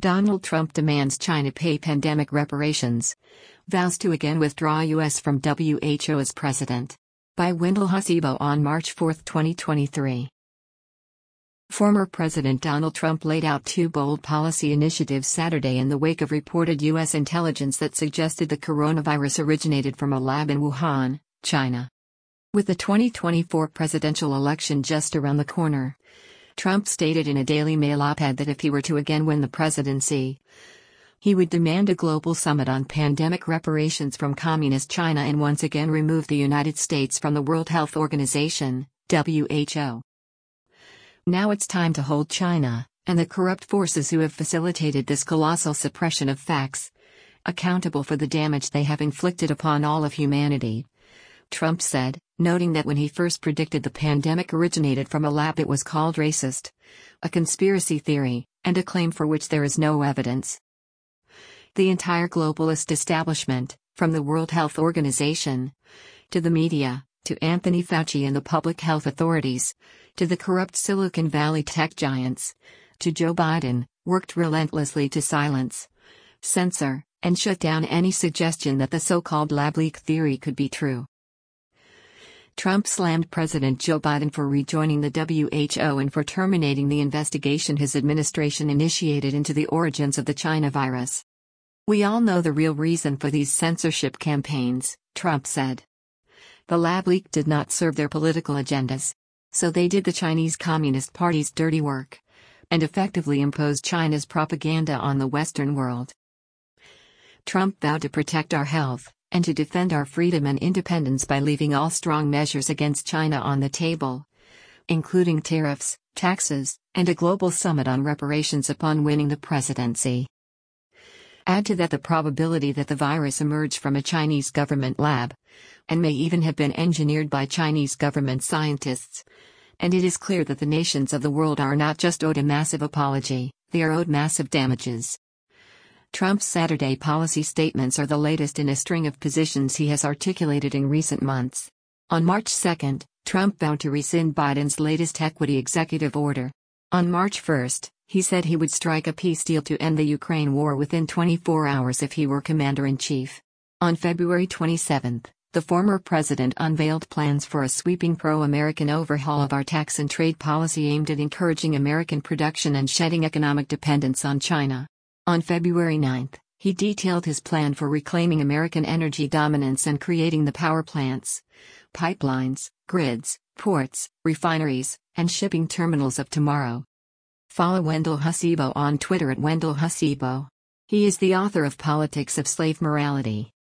Donald Trump demands China pay pandemic reparations. Vows to again withdraw U.S. from WHO as president. By Wendell Husibo on March 4, 2023. Former President Donald Trump laid out two bold policy initiatives Saturday in the wake of reported U.S. intelligence that suggested the coronavirus originated from a lab in Wuhan, China. With the 2024 presidential election just around the corner, Trump stated in a Daily Mail op-ed that if he were to again win the presidency, he would demand a global summit on pandemic reparations from Communist China and once again remove the United States from the World Health Organization, WHO. Now it's time to hold China, and the corrupt forces who have facilitated this colossal suppression of facts, accountable for the damage they have inflicted upon all of humanity, Trump said, noting that when he first predicted the pandemic originated from a lab it was called racist, a conspiracy theory, and a claim for which there is no evidence. The entire globalist establishment, from the World Health Organization, to the media, to Anthony Fauci and the public health authorities, to the corrupt Silicon Valley tech giants, to Joe Biden, worked relentlessly to silence, censor, and shut down any suggestion that the so-called lab leak theory could be true. Trump slammed President Joe Biden for rejoining the WHO and for terminating the investigation his administration initiated into the origins of the China virus. "We all know the real reason for these censorship campaigns," Trump said. "The lab leak did not serve their political agendas. So they did the Chinese Communist Party's dirty work and effectively imposed China's propaganda on the Western world." Trump vowed to protect our health and to defend our freedom and independence by leaving all strong measures against China on the table, including tariffs, taxes, and a global summit on reparations upon winning the presidency. Add to that the probability that the virus emerged from a Chinese government lab, and may even have been engineered by Chinese government scientists, and it is clear that the nations of the world are not just owed a massive apology, they are owed massive damages. Trump's Saturday policy statements are the latest in a string of positions he has articulated in recent months. On March 2, Trump vowed to rescind Biden's latest equity executive order. On March 1, he said he would strike a peace deal to end the Ukraine war within 24 hours if he were commander-in-chief. On February 27, the former president unveiled plans for a sweeping pro-American overhaul of our tax and trade policy aimed at encouraging American production and shedding economic dependence on China. On February 9, he detailed his plan for reclaiming American energy dominance and creating the power plants, pipelines, grids, ports, refineries, and shipping terminals of tomorrow. Follow Wendell Husibo on Twitter at Wendell Husibo. He is the author of Politics of Slave Morality.